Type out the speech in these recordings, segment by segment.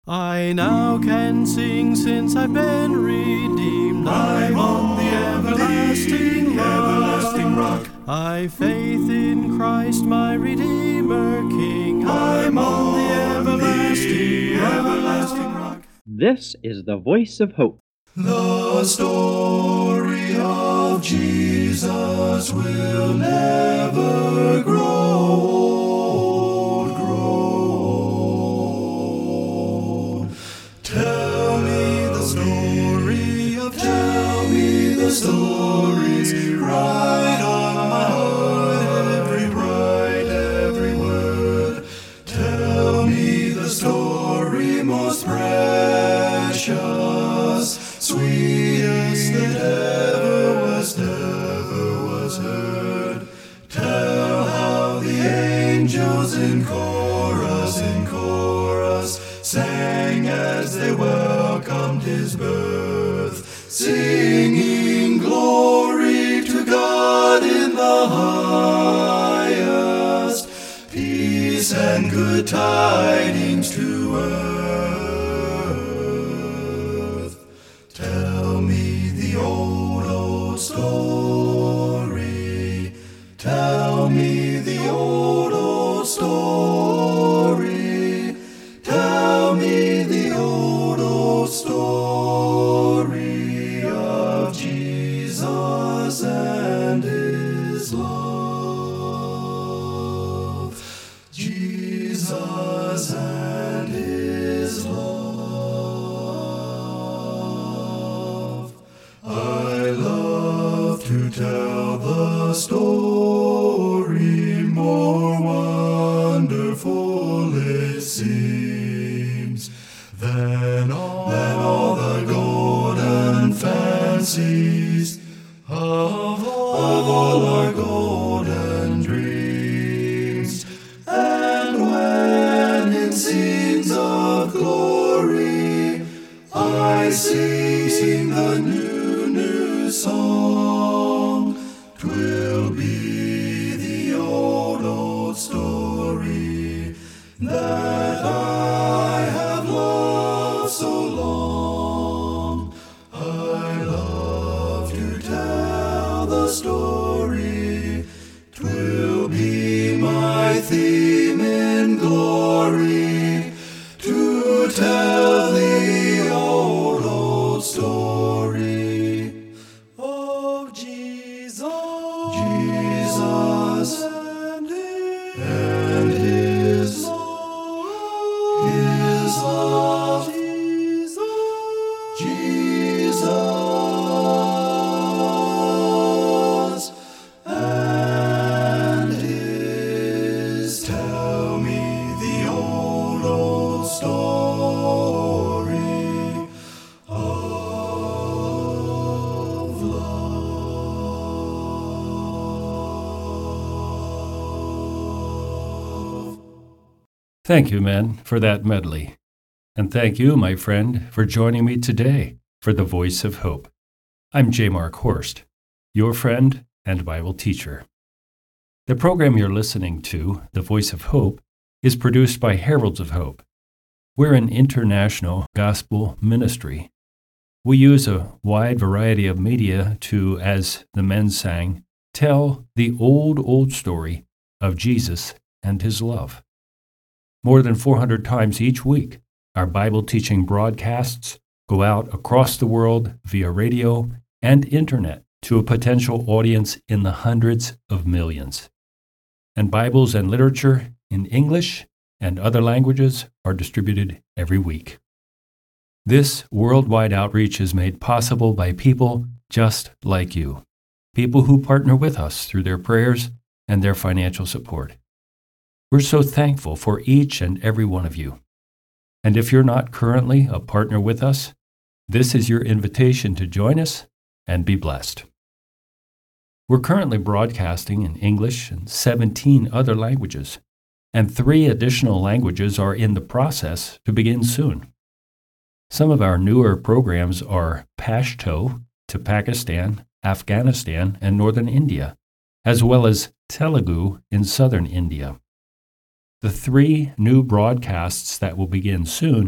I now can sing since I've been redeemed. I'm on the everlasting rock. I've faith in Christ my Redeemer King. I'm on the everlasting rock. This is the Voice of Hope. The story of Jesus will never grow old. Tell me the stories, right on my heart, every word. Tell me the story most precious, sweetest that ever was heard. Tell how the angels in chorus sang as they welcomed his birth, singing glory to God in the highest, peace and good tidings to earth. Tell me the old story. Tell me the old story. Tell me the old story of Jesus and his love. Jesus and his love. I love to tell the story, more wonderful it seems than all the golden fancies of all our golden dreams. And when in scenes of glory I sing the new song, 'twill be the old story that I have loved so long. I love to tell the story, 'twill be my theme in glory, to tell the old story of Jesus and his love. Jesus and his. Tell me the old story of love. Thank you, men, for that medley. And thank you, my friend, for joining me today for the Voice of Hope. I'm J. Mark Horst, your friend and Bible teacher. The program you're listening to, The Voice of Hope, is produced by Heralds of Hope. We're an international gospel ministry. We use a wide variety of media to, as the men sang, tell the old story of Jesus and his love. More than 400 times each week, our Bible teaching broadcasts go out across the world via radio and internet to a potential audience in the hundreds of millions. And Bibles and literature in English and other languages are distributed every week. This worldwide outreach is made possible by people just like you, people who partner with us through their prayers and their financial support. We're so thankful for each and every one of you. And if you're not currently a partner with us, this is your invitation to join us and be blessed. We're currently broadcasting in English and 17 other languages, and 3 additional languages are in the process to begin soon. Some of our newer programs are Pashto to Pakistan, Afghanistan, and northern India, as well as Telugu in southern India. The 3 new broadcasts that will begin soon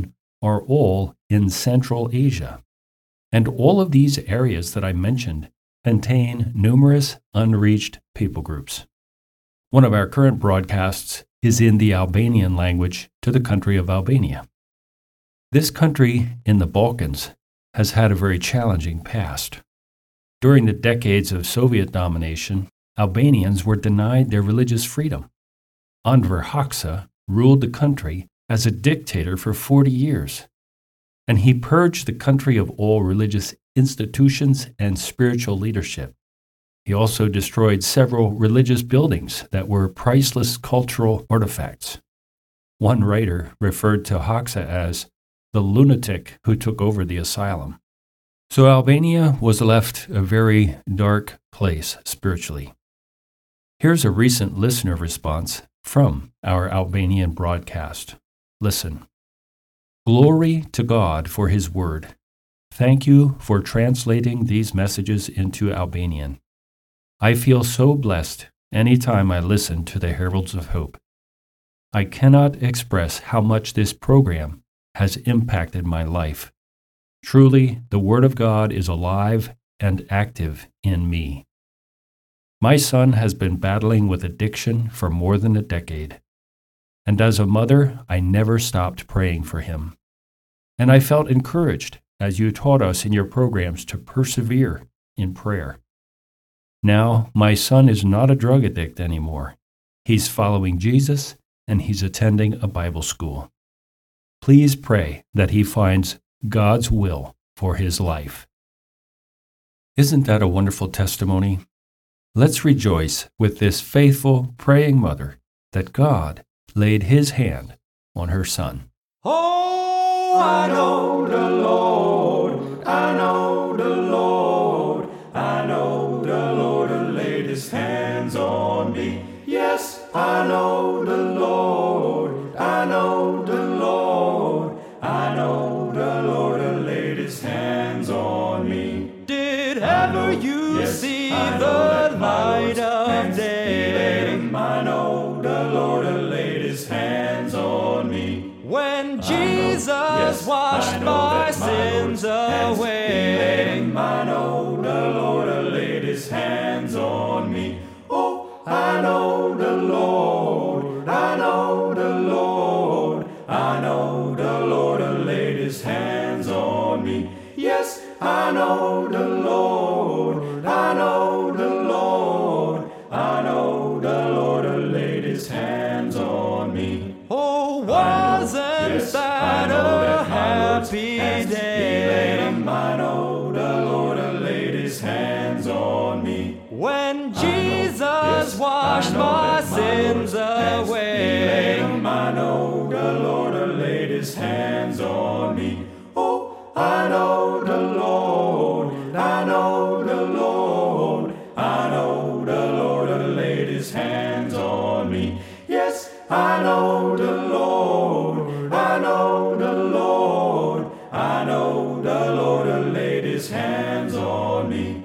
are all in Central Asia. And all of these areas that I mentioned contain numerous unreached people groups. One of our current broadcasts is in the Albanian language to the country of Albania. This country in the Balkans has had a very challenging past. During the decades of Soviet domination, Albanians were denied their religious freedom. Enver Hoxha ruled the country as a dictator for 40 years, and he purged the country of all religious institutions and spiritual leadership. He also destroyed several religious buildings that were priceless cultural artifacts. One writer referred to Hoxha as the lunatic who took over the asylum. So Albania was left a very dark place spiritually. Here's a recent listener response from our Albanian broadcast. Listen. Glory to God for His Word. Thank you for translating these messages into Albanian. I feel so blessed anytime I listen to the Heralds of Hope. I cannot express how much this program has impacted my life. Truly, the Word of God is alive and active in me. My son has been battling with addiction for more than a decade. And as a mother, I never stopped praying for him. And I felt encouraged as you taught us in your programs to persevere in prayer. Now, my son is not a drug addict anymore. He's following Jesus, and he's attending a Bible school. Please pray that he finds God's will for his life. Isn't that a wonderful testimony? Let's rejoice with this faithful, praying mother that God laid His hand on her son. Oh, I know the Lord, I know the Lord, I know the Lord who laid His hands on me. Yes, I know the Lord, I know the Lord, I know the Lord who laid His hands on me. Did ever you see the light of day? I know the Lord who laid His hands on me. When Jesus washed my sins away, I know the Lord who laid His hands on me. Oh, I know the Lord, I know the Lord, I know the Lord who laid His hands on me. Yes, I know the Lord, I know the Lord, I know the Lord who laid His hands on me. Oh, wasn't that a happy day? I know the Lord who laid His hands on me. When Jesus washed my sins away, I know the Lord who laid His hands on me. Oh, I know the Lord, I know the Lord, I know the Lord who laid His hands on me. Yes, I know the Lord, I know the Lord, I know the Lord who laid His hands on me.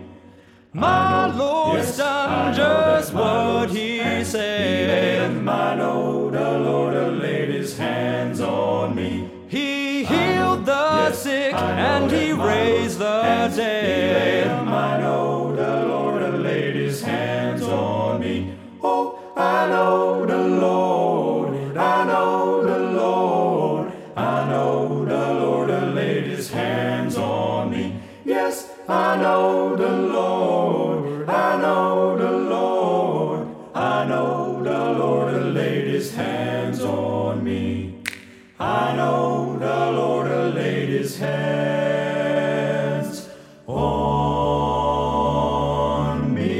My Lord's done just what He said. I know the Lord who laid His hands on me. He healed the sick and He raised the dead. I know the Lord who laid His hands on me. Oh, I know the Lord, I know the Lord, I know the Lord who laid His hands on me. Yes, I know the Lord, I know the Lord, I know the Lord who laid His hands on me. I know the Lord who laid His hands on me.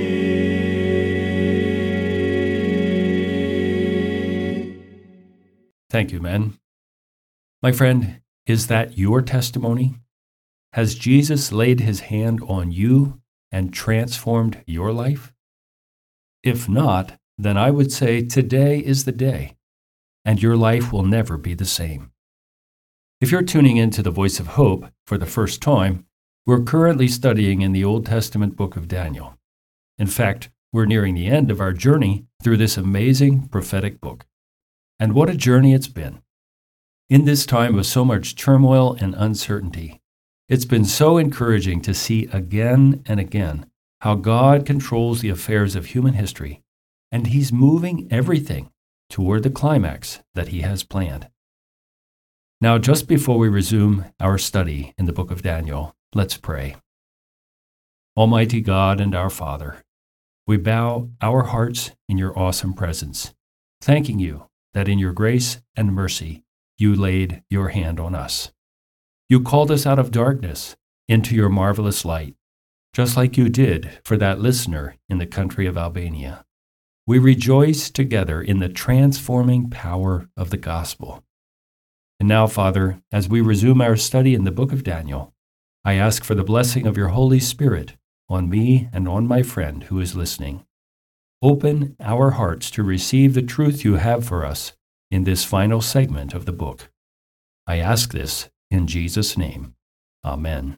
Thank you, men. My friend, is that your testimony? Has Jesus laid His hand on you and transformed your life? If not, then I would say today is the day, and your life will never be the same. If you're tuning into the Voice of Hope for the first time, we're currently studying in the Old Testament book of Daniel. In fact, we're nearing the end of our journey through this amazing prophetic book. And what a journey it's been. In this time of so much turmoil and uncertainty, it's been so encouraging to see again and again how God controls the affairs of human history, and He's moving everything toward the climax that He has planned. Now, just before we resume our study in the book of Daniel, let's pray. Almighty God and our Father, we bow our hearts in your awesome presence, thanking you that in your grace and mercy you laid your hand on us. You called us out of darkness into your marvelous light, just like you did for that listener in the country of Albania. We rejoice together in the transforming power of the gospel. And now, Father, as we resume our study in the book of Daniel, I ask for the blessing of your Holy Spirit on me and on my friend who is listening. Open our hearts to receive the truth you have for us in this final segment of the book. I ask this in Jesus' name. Amen.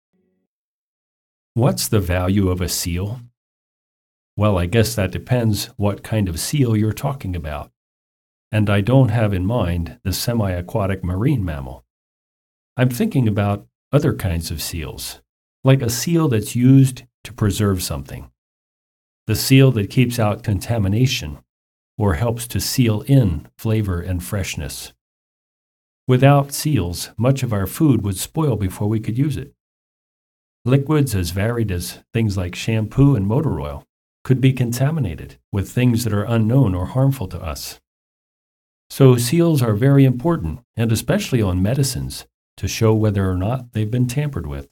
What's the value of a seal? Well, I guess that depends what kind of seal you're talking about. And I don't have in mind the semi-aquatic marine mammal. I'm thinking about other kinds of seals, like a seal that's used to preserve something. The seal that keeps out contamination or helps to seal in flavor and freshness. Without seals, much of our food would spoil before we could use it. Liquids as varied as things like shampoo and motor oil could be contaminated with things that are unknown or harmful to us. So seals are very important, and especially on medicines, to show whether or not they've been tampered with.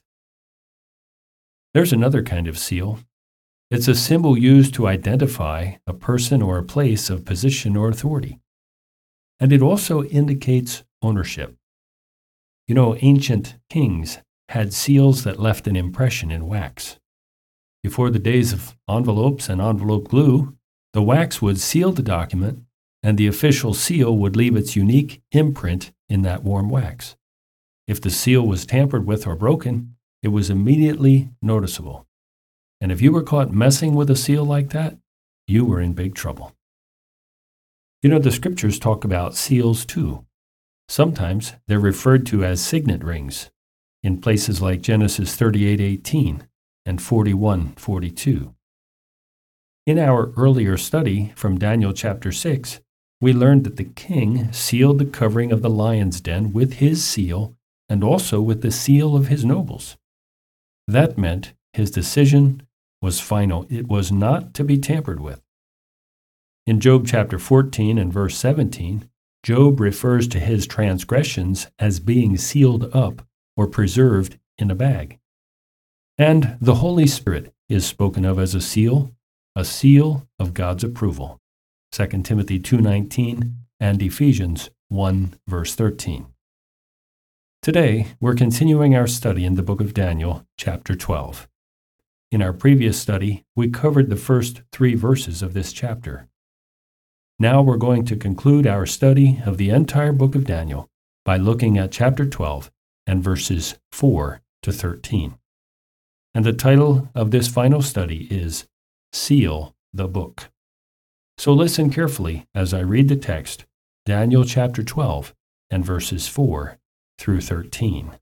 There's another kind of seal. It's a symbol used to identify a person or a place of position or authority. And it also indicates ownership. You know, ancient kings had seals that left an impression in wax. Before the days of envelopes and envelope glue, the wax would seal the document, and the official seal would leave its unique imprint in that warm wax. If the seal was tampered with or broken, it was immediately noticeable. And if you were caught messing with a seal like that, you were in big trouble. You know, the scriptures talk about seals too. Sometimes they're referred to as signet rings in places like Genesis 38:18 and 41:42. In our earlier study from Daniel chapter 6, we learned that the king sealed the covering of the lion's den with his seal and also with the seal of his nobles. That meant his decision was final. It was not to be tampered with. In Job chapter 14 and verse 17, Job refers to his transgressions as being sealed up or preserved in a bag. And the Holy Spirit is spoken of as a seal of God's approval. 2 Timothy 2:19 and Ephesians 1 verse 13. Today, we're continuing our study in the book of Daniel, chapter 12. In our previous study, we covered the first 3 verses of this chapter. Now we're going to conclude our study of the entire book of Daniel by looking at chapter 12 and verses 4 to 13. And the title of this final study is Seal the Book. So listen carefully as I read the text, Daniel chapter 12 and verses 4 through 13.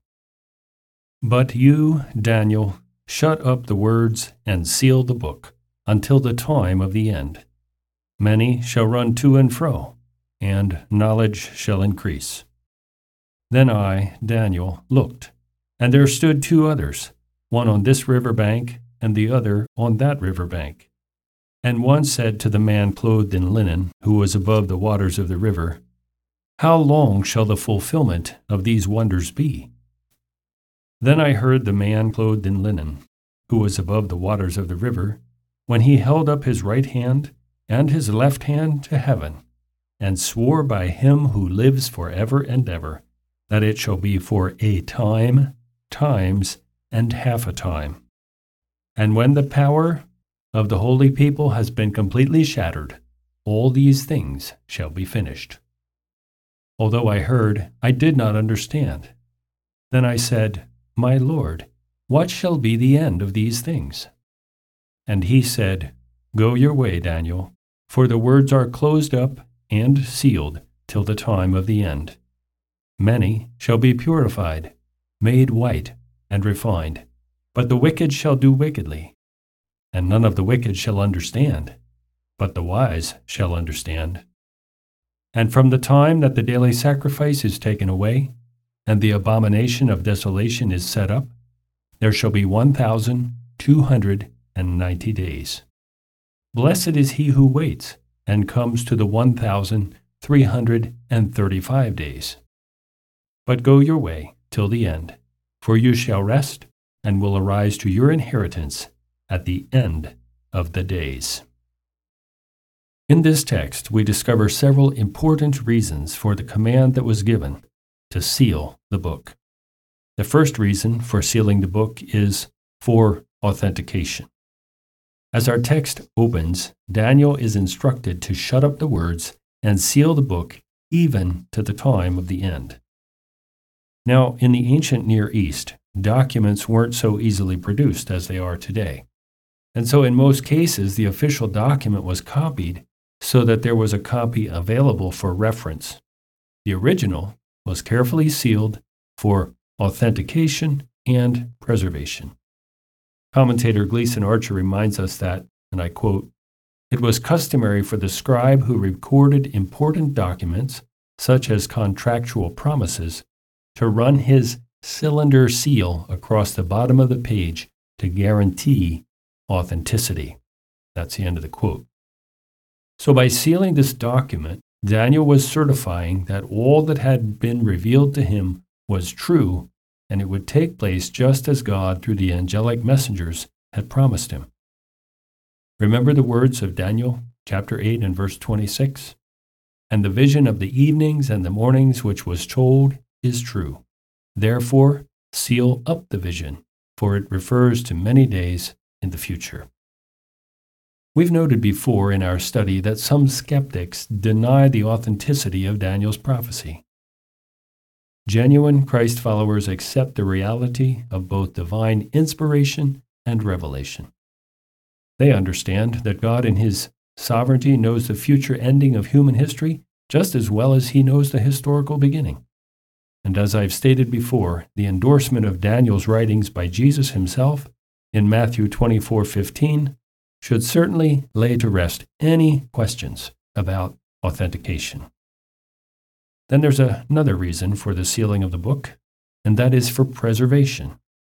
But you, Daniel, shut up the words and seal the book until the time of the end. Many shall run to and fro, and knowledge shall increase. Then I, Daniel, looked, and there stood 2 others, one on this river bank and the other on that river bank. And one said to the man clothed in linen, who was above the waters of the river, How long shall the fulfillment of these wonders be? Then I heard the man clothed in linen, who was above the waters of the river, when he held up his right hand and his left hand to heaven, and swore by him who lives forever and ever, that it shall be for a time, times, and half a time. And when the power of the holy people has been completely shattered, all these things shall be finished. Although I heard, I did not understand. Then I said, My Lord, what shall be the end of these things? And he said, Go your way, Daniel, for the words are closed up and sealed till the time of the end. Many shall be purified, made white, and refined. But the wicked shall do wickedly, and none of the wicked shall understand, but the wise shall understand. And from the time that the daily sacrifice is taken away, and the abomination of desolation is set up, there shall be 1,290 days. Blessed is he who waits, and comes to the 1,335 days. But go your way till the end, for you shall rest, and will arise to your inheritance at the end of the days. In this text, we discover several important reasons for the command that was given to seal the book. The first reason for sealing the book is for authentication. As our text opens, Daniel is instructed to shut up the words and seal the book even to the time of the end. Now, in the ancient Near East, documents weren't so easily produced as they are today. And so in most cases, the official document was copied so that there was a copy available for reference. The original was carefully sealed for authentication and preservation. Commentator Gleason Archer reminds us that, and I quote, "It was customary for the scribe who recorded important documents, such as contractual promises, to run his cylinder seal across the bottom of the page to guarantee authenticity." That's the end of the quote. So by sealing this document, Daniel was certifying that all that had been revealed to him was true, and it would take place just as God, through the angelic messengers, had promised him. Remember the words of Daniel chapter 8 and verse 26? "And the vision of the evenings and the mornings which was told is true. Therefore, seal up the vision, for it refers to many days in the future." We've noted before in our study that some skeptics deny the authenticity of Daniel's prophecy. Genuine Christ followers accept the reality of both divine inspiration and revelation. They understand that God in His sovereignty knows the future ending of human history just as well as He knows the historical beginning. And as I've stated before, the endorsement of Daniel's writings by Jesus himself in Matthew 24:15 should certainly lay to rest any questions about authentication. Then there's another reason for the sealing of the book, and that is for preservation.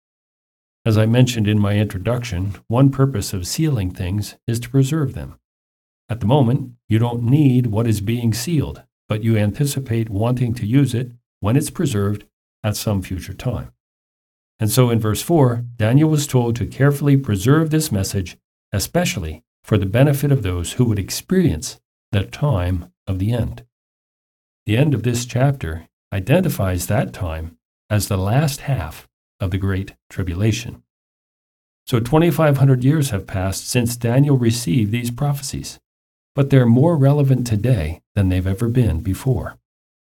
As I mentioned in my introduction, one purpose of sealing things is to preserve them. At the moment, you don't need what is being sealed, but you anticipate wanting to use it when it's preserved at some future time. And so in verse 4, Daniel was told to carefully preserve this message, especially for the benefit of those who would experience the time of the end. The end of this chapter identifies that time as the last half of the Great Tribulation. So 2,500 years have passed since Daniel received these prophecies, but they're more relevant today than they've ever been before.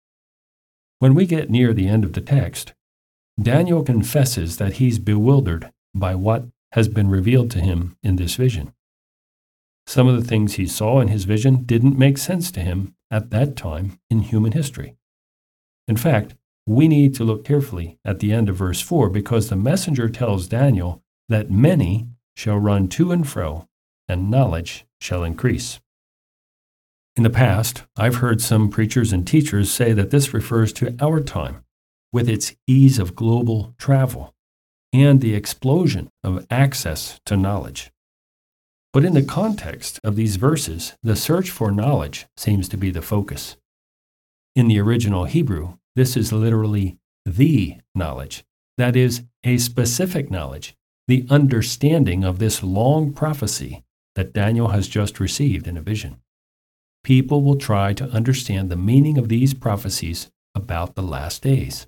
When we get near the end of the text, Daniel confesses that he's bewildered by what has been revealed to him in this vision. Some of the things he saw in his vision didn't make sense to him at that time in human history. In fact, we need to look carefully at the end of verse 4 because the messenger tells Daniel that many shall run to and fro, and knowledge shall increase. In the past, I've heard some preachers and teachers say that this refers to our time, with its ease of global travel and the explosion of access to knowledge. But in the context of these verses, the search for knowledge seems to be the focus. In the original Hebrew, this is literally the knowledge, that is, a specific knowledge, the understanding of this long prophecy that Daniel has just received in a vision. People will try to understand the meaning of these prophecies about the last days.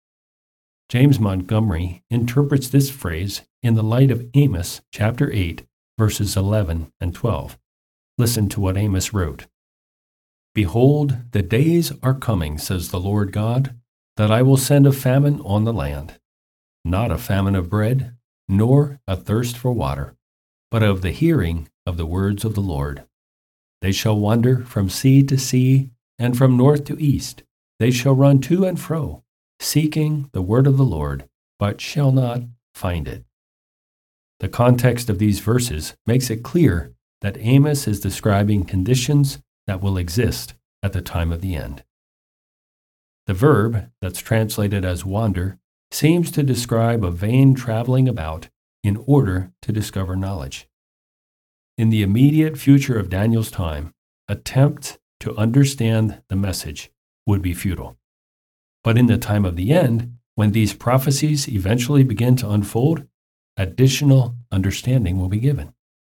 James Montgomery interprets this phrase in the light of Amos chapter 8, verses 11 and 12. Listen to what Amos wrote. "Behold, the days are coming, says the Lord God, that I will send a famine on the land, not a famine of bread, nor a thirst for water, but of the hearing of the words of the Lord. They shall wander from sea to sea, and from north to east, They shall run to and fro, seeking the word of the Lord, but shall not find it. The context of these verses makes it clear that Amos is describing conditions that will exist at the time of the end. The verb that's translated as wander seems to describe a vain traveling about in order to discover knowledge. In the immediate future of Daniel's time, attempts to understand the message would be futile. But in the time of the end, when these prophecies eventually begin to unfold, additional understanding will be given.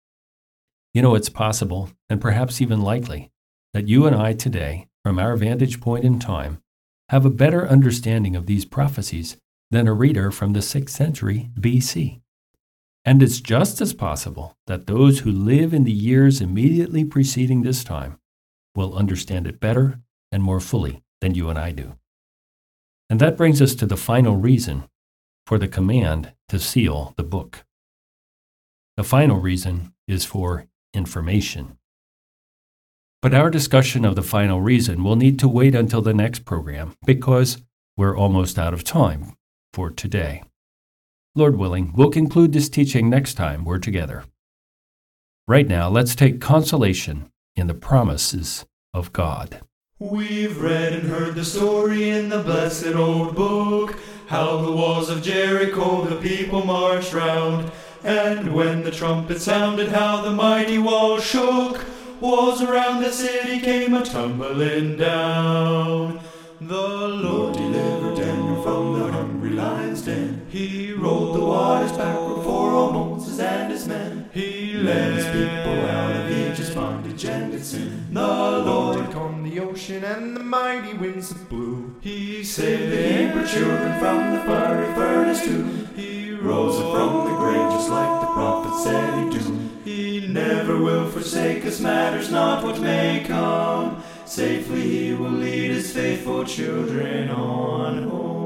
It's possible, and perhaps even likely, that you and I today, from our vantage point in time, have a better understanding of these prophecies than a reader from the 6th century BC. And it's just as possible that those who live in the years immediately preceding this time will understand it better and more fully than you and I do. And that brings us to the final reason for the command to seal the book. The final reason is for information. But our discussion of the final reason will need to wait until the next program because we're almost out of time for today. Lord willing, we'll conclude this teaching next time we're together. Right now, let's take consolation in the promises of God. We've read and heard the story in the blessed old book, how the walls of Jericho the people marched round, and when the trumpet sounded, how the mighty walls shook. Walls around the city came a-tumbling down. The Lord delivered Daniel from the hungry lion's den. He rolled the waters backward for all Moses and his men. He led his people out of Egypt's bondage and its sin. The Lord calmed the ocean and the mighty winds that blew. He saved the Hebrew children from the fiery furnace too. He rose up from the grave just like the prophet said he'd do. He never will forsake us, matters not what may come. Safely he will lead his faithful children on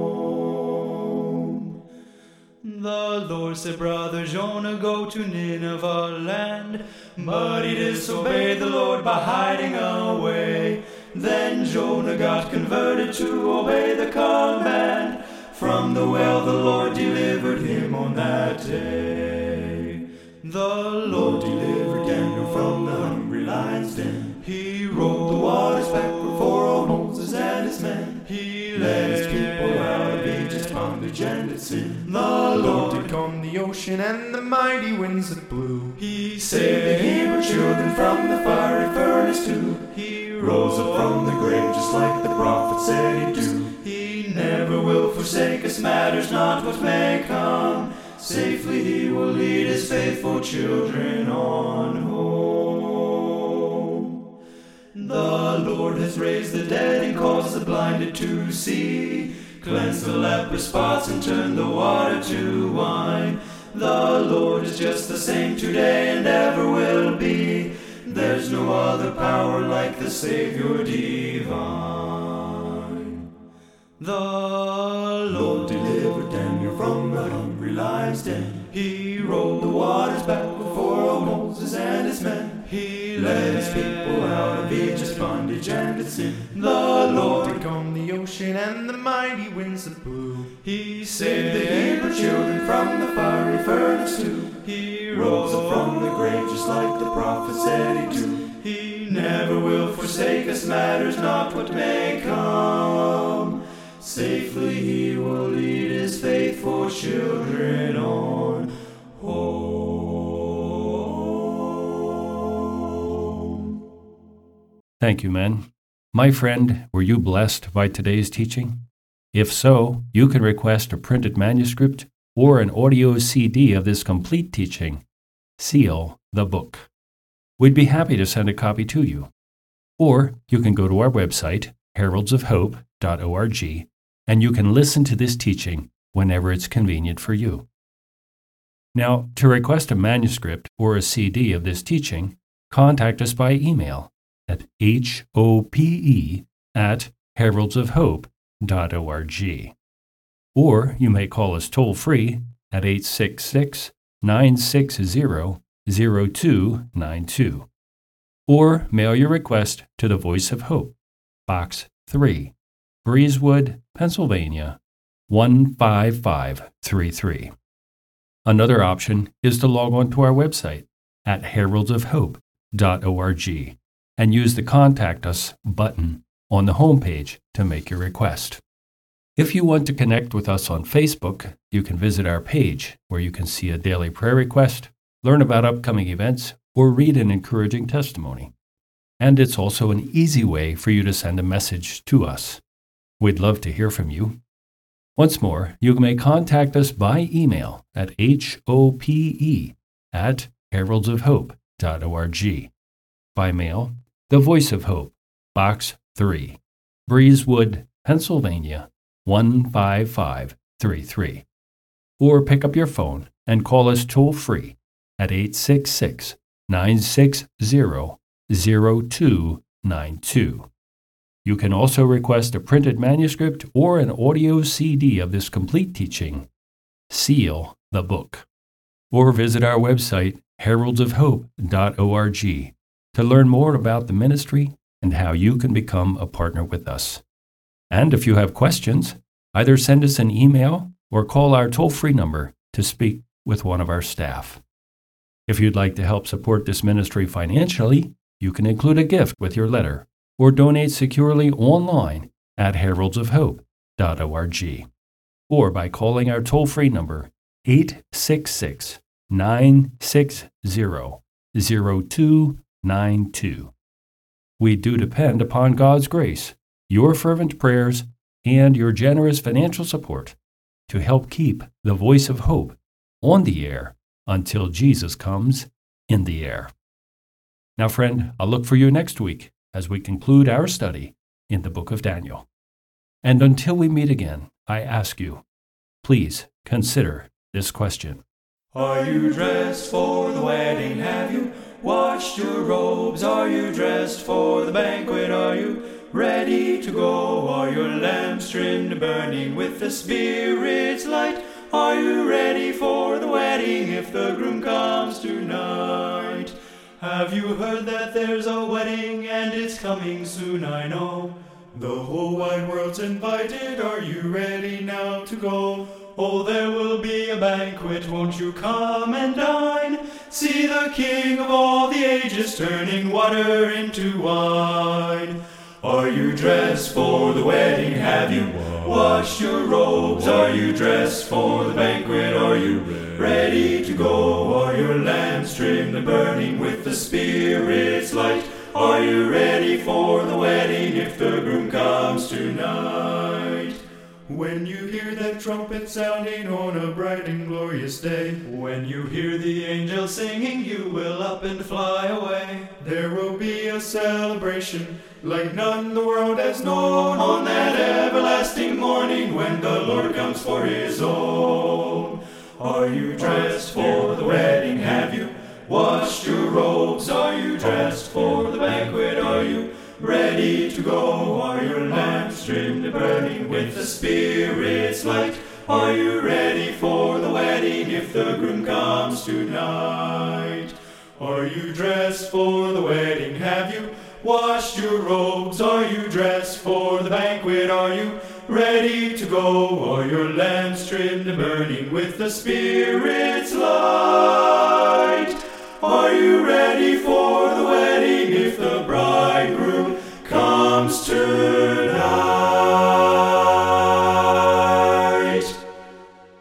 home. The Lord said, Brother Jonah, go to Nineveh land. But he disobeyed the Lord by hiding away. Then Jonah got converted to obey the command. From the well the Lord delivered him on that day. The Lord delivered Daniel from the hungry lion's den. He rolled the waters backward for all Moses and his men. He led his people out of Egypt's bondage and its sin. The Lord did calm the ocean and the mighty winds that blew. He saved the Hebrew children from the fiery furnace too. He rose up from the grave just like the prophet said he'd do. He never will forsake us, matters not what may come. Safely he will lead his faithful children on home. The Lord has raised the dead and caused the blinded to see, cleansed the leper spots and turned the water to wine. The Lord is just the same today and ever will be. There's no other power like the Savior divine. The Lord delivered Daniel from the hungry lion's den. He rolled the waters back before old Moses and his men. He led his people out of Egypt's bondage and its sin. The Lord did calm the ocean and the mighty winds that blew. He saved the Hebrew children from the fiery furnace too. He rose up from the grave just like the prophet said he'd do. He never will forsake us, matters not what may come. Safely he will lead his faithful children on home. Thank you, men. My friend, were you blessed by today's teaching? If so, you can request a printed manuscript or an audio CD of this complete teaching. Seal the book. We'd be happy to send a copy to you. Or you can go to our website, heraldsofhope.org, and you can listen to this teaching whenever it's convenient for you. Now, to request a manuscript or a CD of this teaching, contact us by email at hope@heraldsofhope.org. Or you may call us toll-free at 866-960-0292. Or mail your request to the Voice of Hope, Box 3, Breezewood, Pennsylvania, 15533. Another option is to log on to our website at heraldsofhope.org and use the Contact Us button on the homepage to make your request. If you want to connect with us on Facebook, you can visit our page where you can see a daily prayer request, learn about upcoming events, or read an encouraging testimony. And it's also an easy way for you to send a message to us. We'd love to hear from you. Once more, you may contact us by email at hope@heraldsofhope.org. By mail, The Voice of Hope, Box 3, Breezewood, Pennsylvania, 15533. Or pick up your phone and call us toll-free at 866-960-0292. You can also request a printed manuscript or an audio CD of this complete teaching. Seal the book. Or visit our website, heraldsofhope.org, to learn more about the ministry and how you can become a partner with us. And if you have questions, either send us an email or call our toll-free number to speak with one of our staff. If you'd like to help support this ministry financially, you can include a gift with your letter or donate securely online at heraldsofhope.org or by calling our toll-free number 866-960-0292. We do depend upon God's grace, your fervent prayers, and your generous financial support to help keep the Voice of Hope on the air until Jesus comes in the air. Now, friend, I'll look for you next week as we conclude our study in the book of Daniel. And until we meet again, I ask you, please consider this question. Are you dressed for the wedding? Have you washed your robes? Are you dressed for the banquet? Are you ready to go? Are your lamps trimmed and burning with the Spirit's light? Are you ready for the wedding if the groom comes tonight? Have you heard that there's a wedding and it's coming soon? I know the whole wide world's invited. Are you ready now to go? Oh, there will be a banquet, won't you come and dine? See the King of all the ages turning water into wine. Are you dressed for the wedding? Have you washed your robes? Are you dressed for the banquet? Are you ready to go? Are your lamps trimmed and burning with the Spirit's light? Are you ready for the wedding if the groom comes tonight? When you hear that trumpet sounding on a bright and glorious day, when you hear the angels singing, you will up and fly away. There will be a celebration like none the world has known on that everlasting morning when the Lord comes for his own. Are you dressed for the wedding? Have you washed your robes? Are you dressed for the banquet? Are you ready to go? Are your lamps trimmed and burning with the Spirit's light? Are you ready for the wedding if the groom comes tonight? Are you dressed for the wedding? Have you washed your robes? Are you dressed for the banquet? Are you ready to go? Are your lamps trimmed and burning with the Spirit's light? Are you ready for the wedding if the bride